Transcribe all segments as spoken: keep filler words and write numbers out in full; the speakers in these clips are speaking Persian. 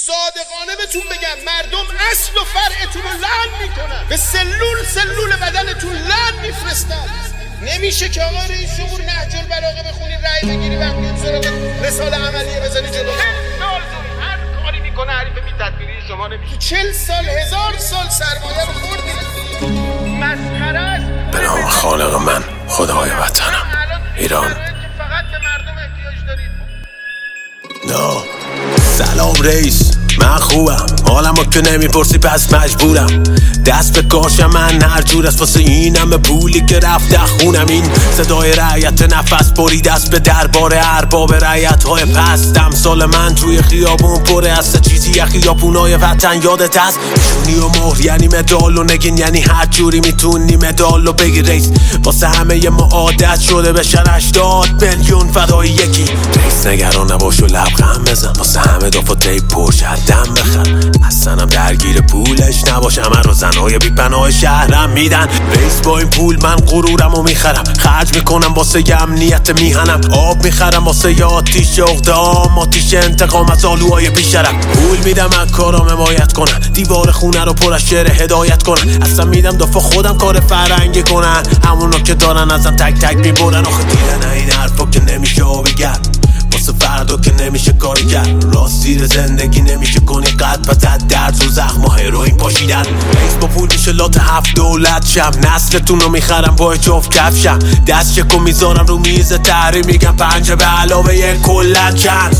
صادقانه بهتون بگم مردم اصل و فرعتون رو لعن میکنن، به سلول سلول بدنتون لعن میفرستن. نمیشه که آقا رئیس جمهور نهج البلاغه بخونی رأی بگیری و اون سراغ رساله عملیه بزنی جلو. سال هر کاری میکنه حریف بی تدبیری شما نمیشه. چل سال هزار سال سرمایه رو خوردی. مسخره است. به نام خالق من، خدای وطنم، ایران. فقط به مردم احتیاج دارید. نه سلام رئیس، من خوبم، حالمو که نمیپرسی پس مجبورم. دست به کاشم من هر جور است، واسه اینم پولی که رفته خونم. این صدای رعیت نفس برید دست به دربار ارباب رعیت های پست. امثال من توی خیابون پره است چیزی یا خیابونای وطن یادت هست. نشونی و مهر یعنی مدال و نگین، یعنی هر جوری میتونی مدال رو بگی رئیس. واسه همه ما عادت شده بشن هشتاد میلیون فدای یکی. رئیس نگران نباش و لبخند بزن، واسه همه دفعه پرشد دم بخر. اصلا درگیر پولش نباش، همه رو زنهای بی پناه شهرم میدن. رئیس با این پول من غرورم و میخرم، خرج میکنم واسه ی امنیت میهنم. آب میخرم واسه ی آتیش اقدام، آتیش انتقام از آلوهای بیشرم. پول میدم از کارام حمایت کنن، دیوار خونه رو پر از شعر هدایت کنن. اصلا میدم دفعه خودم کار فرنگی کنن، همونا که دارن ازم تک تک میبرن. آخه دیدن این حرفا که نمیشه آبی گرد، واسه فردا که نمیشه کاری کرد. راستی زندگی نمیشه کنی قد و زد درد و زخم و هروئین پاشیدن. رئیس با پول میشه لات هفت دولت شم، نسلتون رو میخرم با جفت کفشم. دست چکو میذارم رو میز تحریم، میگم پنجه به علاوه یک کلن چند.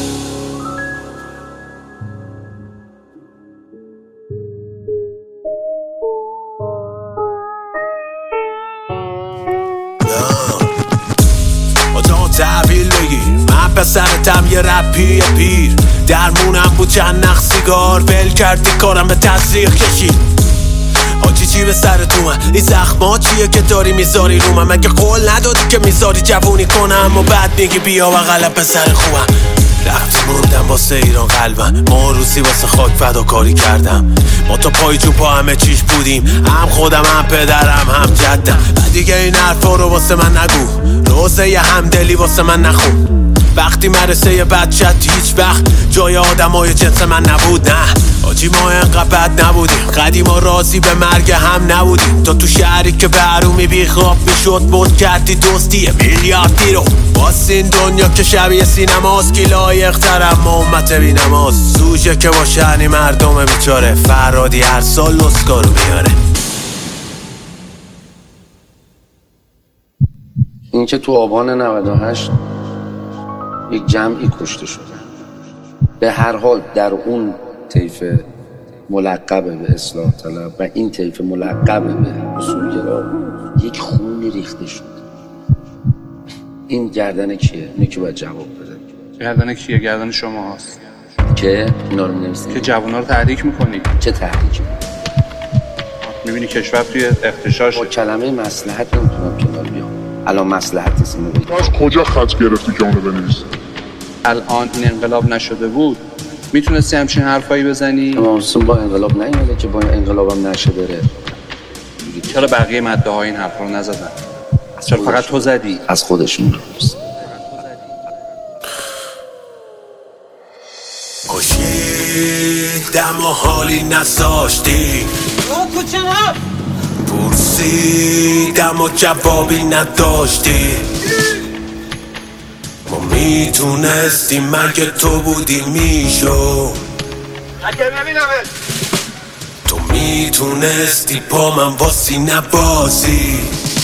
تحویل بگیر من پسرتم یه رپی پیر، درمونم بود چند نخ سیگار، ول کردی کارم به تزریق کشید. حاجی چی به سر تو من؟ این زخما چیه که داری میذاری رو من؟ مگه قول ندادی که میذاری جوونی کنم و بعد میگی بیا بغل پسر خوبم؟ رفتی موندم واسه ایران قلبم، ما روسی واسه خاک فداکاری کردم. ما تا پای جو پا همه چیش بودیم، هم خودم هم پدرم هم جدم. و دیگه این حرفا رو واسه من نگو، روزه ی همدلی واسه من نخون. وقتی مرسه ی بچت هیچ وقت جای آدمای جنس من نبود. نه آجی ما انقدر بد نبودیم، قدیما راضی به مرگ هم نبودیم. تا تو شهری که به حرومی بی خواب میشد بود کردی دوستی میلیاردی رو. باز این دنیا که شبیه سینماست، کی لایق ترم ما امت بی نماز. سوژه که با شعنی مردم بیچاره، فرادی هر سال اسکارو میاره. این که تو آبان نود و هشت یک جمعی کشته شدن، به هر حال در اون طیف ملقب به اصلاح طلب و این طیف ملقب به اصولگرا یک خونی ریخته شد. این گردن کیه؟ اینه که باید جواب بده. گردن کیه؟ گردن شما هست که اینا رو می‌نویسید، که جوونا رو تحریک میکنید. چه تحریکی؟ میبینی کشور توی اختشاش. با کلمه مصلحت نمیتونم کنار بیام. الان مصلحت نیست اینو بگید. از کجا خط گرفتی که اونو بنویسی؟ الان این انقلاب نشده بود میتونستی همچین حرفایی بزنی؟ اما اصلا با انقلاب نیومده که با انقلابم نشه بره. چرا بقیه مده های این حرف رو نزدن؟ چرا فقط تو زدی؟ از خودشون درست. پاشیدم و حالی نذاشتی، پرسیدم و جوابی نداشتی. ما میتونستیم مگه تو بودی میشو، تو میتونستی پا من واسی نبازی.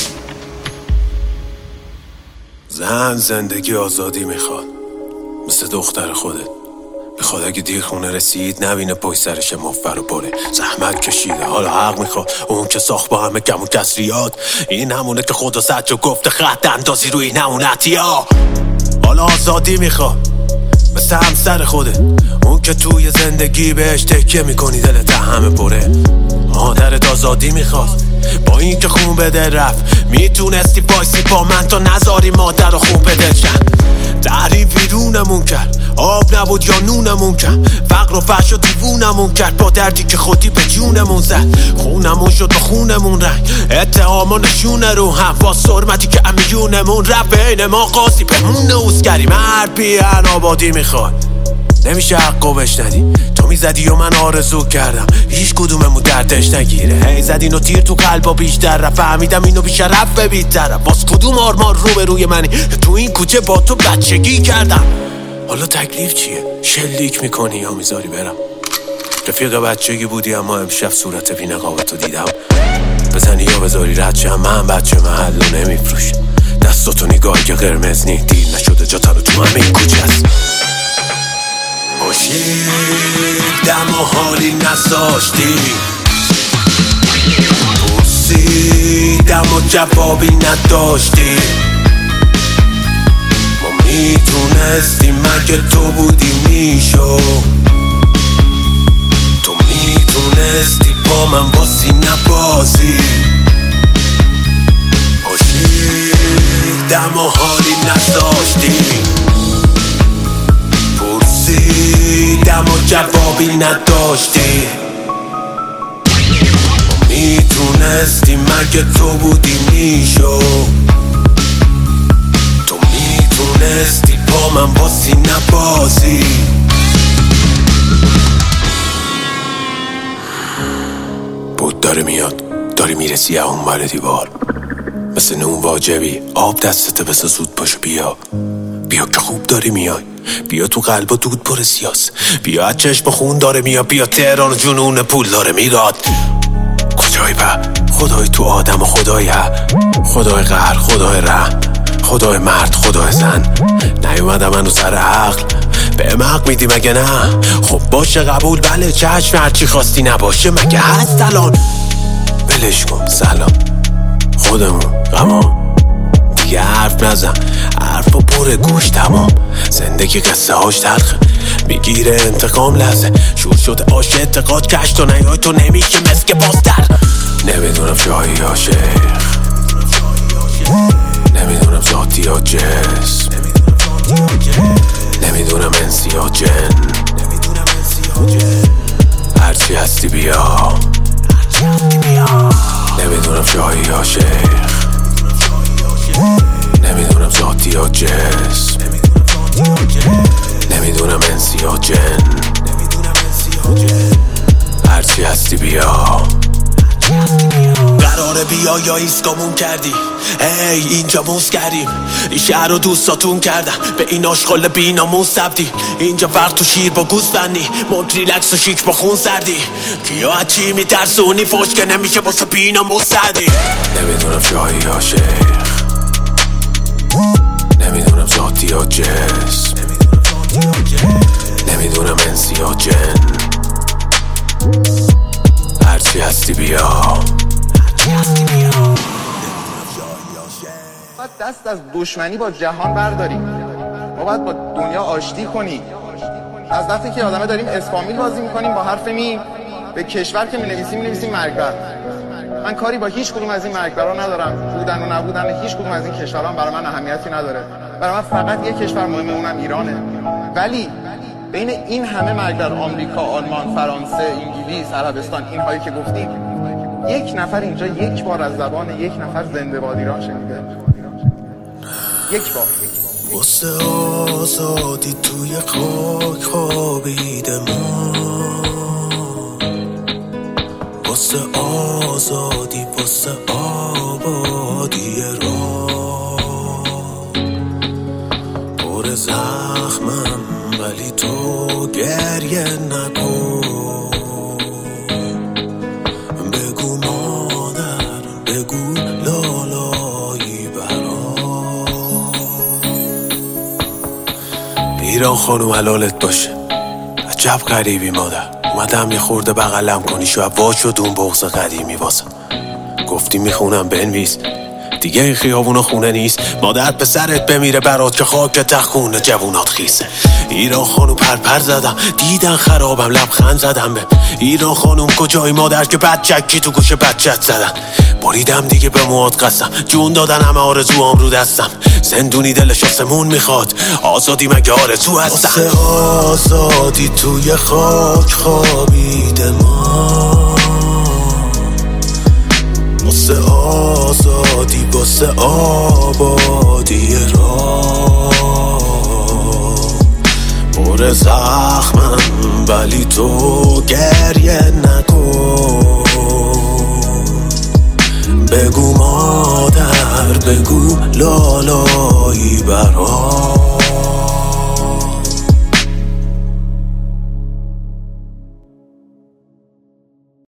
زن زندگی آزادی میخواد، مثل دختر خودت میخواد اگه دیر خونه رسید نبینه پای سرش مفر و بره. زحمت کشیده حالا حق میخواد، اون که ساخت با همه کم و کسریات. این همونه که خدا زد و گفته خط اندازی روی این همونتی ها. حالا آزادی میخواد مثل همسر خوده، اون که توی زندگی بهش تکیه میکنی دلت همه پره. مادرت آزادی میخواست با این که خون به دل رفت، میتونستی بایستی با من تا نذاری مادر رو خوب به دل شد. تحریم ویرونمون کرد، آب نبود یا نونمون کرد، فقر و فحش و دیوونمون کرد، با دردی که خودی به جونمون زد. خونمون شد با خونمون رنگ، اتهام و نشونه رو هم، با سرمتی که امیونمون رفت. بین ما قاضی بمونه اوزگری، مرد بیان آبادی میخواد نمیشه حقو بشنری. تو میزدی و من آرزو کردم هیچ کدوممون دردش نگیره. هی زد اینو تیر تو قلبا بیشتر رفت، فهمیدم اینو بیشرف به بی‌طرف. باز کدوم آرمان رو به روی منی؟ تو این کوچه با تو بچگی کردم. حالا تکلیف چیه؟ شلیک میکنی یا میذاری برم؟ رفیق بچگی بودی اما امشب صورت بی نقابتو دیدم. بزنی یا بذاری رد شم، من بچه محلو نمیفروشم. دستاتو نگاهی که قرمز نی دیر نشده جاتانو تو همین کوچه است. پرسیدم و حالی نذاشتی، پرسیدم و جوابی نداشتی. ما میتونستیم مگه تو بودی میشو، تو میتونستی با من باسی نبازی. پرسیدم و حالی نذاشتی، پرسیدم و جوابی نداشتی. میتونستی مگه تو بودی میشو، تو میتونستی با من باسی نبازی. بود داره میاد، داری میرسی اون بر دیوار، مثل نون واجبی آب دستته بسه زود پاشو بیا. بیا که خوب داری میای، بیا تو قلب و دود پر سیاس، بیا از چشم خون داره میاد، بیا تهران و جنون پول داره میراد. کجای به خدای تو آدم و خدای ها، خدای قهر، خدای رحم، خدای مرد، خدای زن. نیومدم منو سر عقل به مق میدی مگه نه؟ خب باشه قبول، بله چشم، هرچی خواستی نباشه مگه هست الان؟ بلش کن سلام خودمون غمان دیگه حرف نزن، حرف و پر گوش تمام. زندگی قصه هاش تلخه، میگیره انتقام لحظه، شور شده آش اعتقاد کشت و نیای تو نمیشه مسک باستر. نمیدونم جایی یا شیخ، نمیدونم ذاتی یا جسم، نمیدونم انسی یا جن، هرچی هستی بیا. نمیدونم جایی یا شیخ، نمیدونم ذاتی یا جسم، نمیدونم انسی یا جن، هرچی هستی بیا. قراره بیا یا ایسکامون کردی؟ ای اینجا موز کردیم، این شهر رو دوستاتون کردم به این آشغال بی ناموس سبدی. اینجا فرق تو شیر با گوز بندی، مد ریلکس و شیک با خون سردی. کیا از چی میترسونی فوش که نمیشه باسه بی ناموس سردی. نمیدونم جایی یا شیخ، نمیدونم ذاتی یا جسم، نمیدونم انسی یا جن، هرچی هستی بیا. باید دست از دشمنی با جهان برداریم، ما باید با دنیا آشتی کنیم. از وقتی که آدمه داریم اسفامیل بازی میکنیم با حرف می، به کشور که مینویسیم مینویسیم مرگبر. من کاری با هیچ کدوم از این مرگبرها ندارم، بودن و نبودن هیچ کدوم از این کشورها برای من اهمیتی نداره. برای من فقط یک کشور مهمه، اونم ایرانه. ولی بین این همه مرگبر، آمریکا، آلمان، فرانسه، انگلیس، عربستان، این هایی که گفتیم، یک نفر اینجا یک بار از زبان یک نفر زنده باد ایران شنیده. یک بار. واسه آزادی توی خاک خوابیده ما، واسه آزادی، واسه آبادی راه. پر زخمم ولی تو گریه نکن. بگو مادر، بگو لالایی برا. ایران خانوم حلالت باشه، عجب غریبی مادر. اومدم یه خورده بغلم کنی، شاید وا شد اون بغض قدیمی واسه. گفتی میخونم بنویس، دیگه این خیابونا خونه نیست. مادرت به سرت بمیره برات که خاک تخونه جوونات خیسه. ایران خانوم پرپر زدم، دیدن خرابم لبخند زدم به ایران خانوم. کجای مادر که بچکی تو گوش بچت زدن. بریدم دیگه به مواد قسم، جون دادن همه آرزوام رو دستم. زندونی دلش آسمون میخواد، آزادی مگه آرزو هستم. واسه آزادی توی خاک خوابیده ما، واسه آزادی، واسه آبادی راه. پر زخمم ولی تو گریه نکن. بگو مادر، بگو لالایی برام.